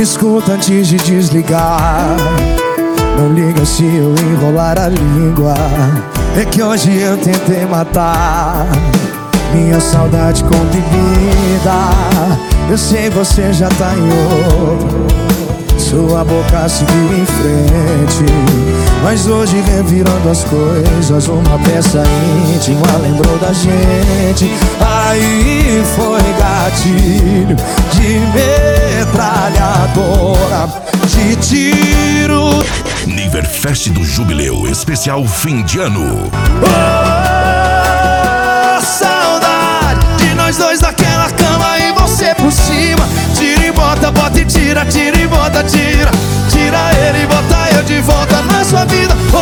Escuta antes de desligar. Não liga se eu enrolar a língua. É que hoje eu tentei matar minha saudade com bebida. Eu sei você já tá em outro, sua boca seguiu em frente. Mas hoje revirando as coisas, uma peça íntima lembrou da gente. Aí foi gatilho de metralhadora, de tiro. Niverfest do Jubileu, especial fim de ano. Oh, saudade de nós dois naquela cama e você por cima. Tira e bota, bota e tira, tira e bota, tira. Tira ele e bota eu de volta na sua vida. Oh,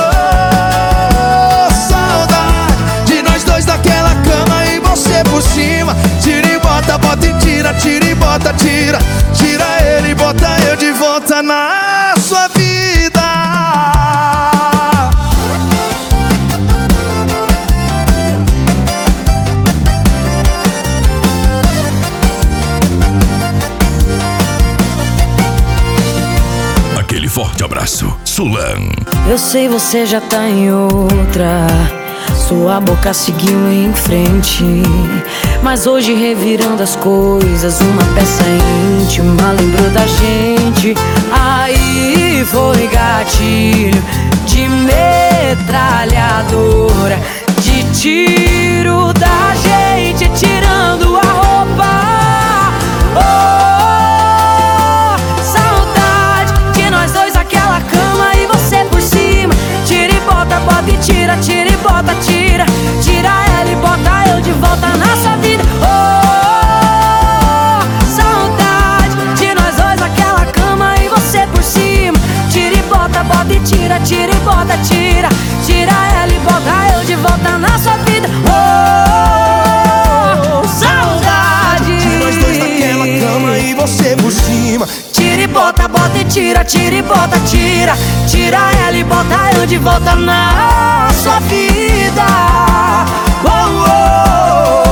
saudade de nós dois naquela cama e você por cima. Tira e bota, bota e tira, tira e bota, tira. Tira ele e bota eu de volta na sua vida. Aquele forte abraço, Sulan. Eu sei você já tá em outra, sua boca seguiu em frente. Mas hoje revirando as coisas, uma peça íntima lembrou da gente. Aí foi gatilho de metralhadora, de tiro da gente tirando a roupa. Oh, saudade de nós dois naquela cama e você por cima. Tira e bota, bota e tira, tira e bota, tira. Tira ela e bota eu de volta na sua vida. Oh, saudade de nós dois naquela cama e você por cima. Tira e bota, bota e tira, tira e bota, tira. Tira ela e bota eu de volta na sua vida. Oh, saudade de nós dois naquela cama e você por cima. Tira e bota, bota e tira, tira e bota, tira. Tira ela e bota eu de volta na sua vida. Oh, oh, oh.